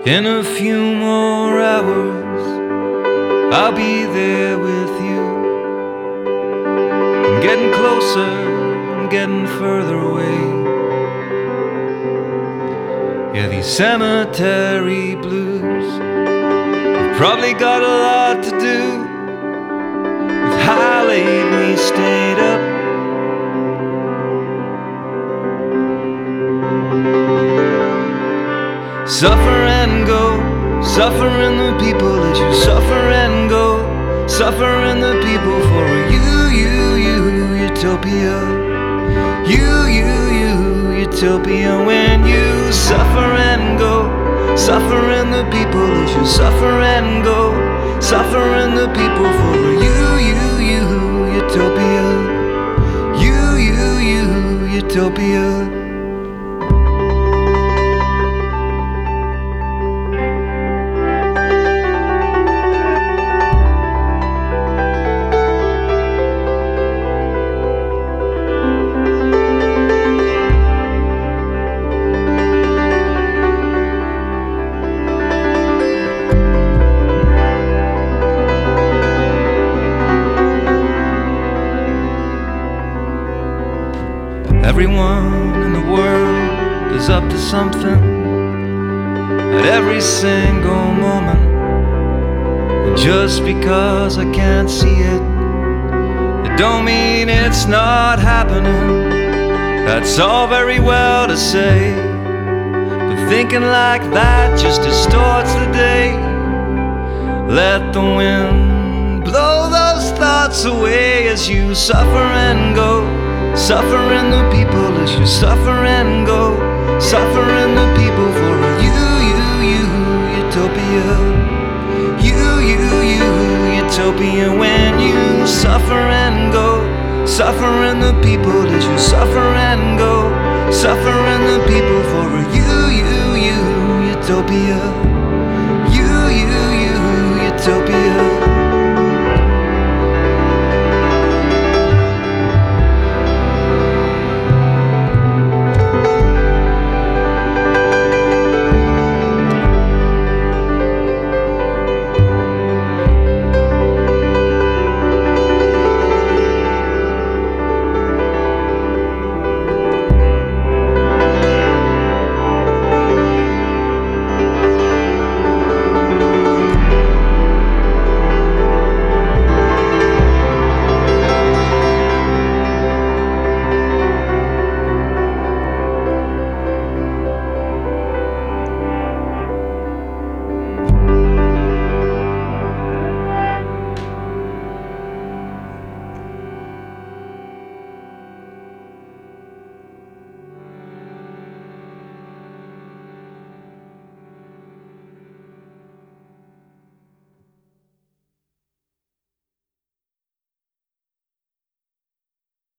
In a few more hours, I'll be there with you. I'm getting closer, I'm getting further away. Yeah, these cemetery blues have probably got a lot to do with how late we stayed up. Suffer and go, suffering the people that you suffer and go, suffering the people for a utopia, utopia. When you suffer and go, suffering the people that you suffer and go, suffering the people for a utopia, utopia. Everyone in the world is up to something at every single moment. And just because I can't see it, it don't mean it's not happening. That's all very well to say, but thinking like that just distorts the day. Let the wind blow those thoughts away as you suffer and go, suffering the people as you suffer and go, suffering the people for a utopia, utopia. When you suffer and go, suffering the people as you suffer and go, suffering the people for a utopia.